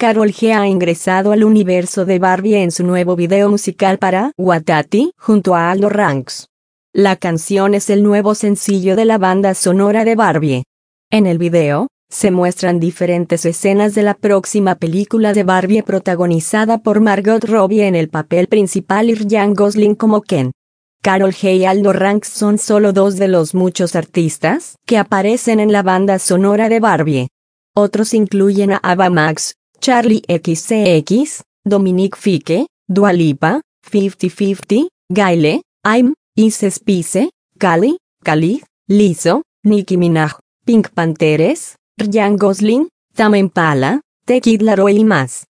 Karol G ha ingresado al universo de Barbie en su nuevo video musical para Watati, junto a Aldo Ranks. La canción es el nuevo sencillo de la banda sonora de Barbie. En el video, se muestran diferentes escenas de la próxima película de Barbie protagonizada por Margot Robbie en el papel principal y Ryan Gosling como Ken. Karol G y Aldo Ranks son solo dos de los muchos artistas que aparecen en la banda sonora de Barbie. Otros incluyen a Ava Max, Charli XCX, Dominique Fike, Dua Lipa, 50-50, Gayle, Aim, Ice Spice, Kali, Khalid, Lizzo, Nicki Minaj, Pink Panthers, Ryan Gosling, Tame Impala, The Kid Laroi y más.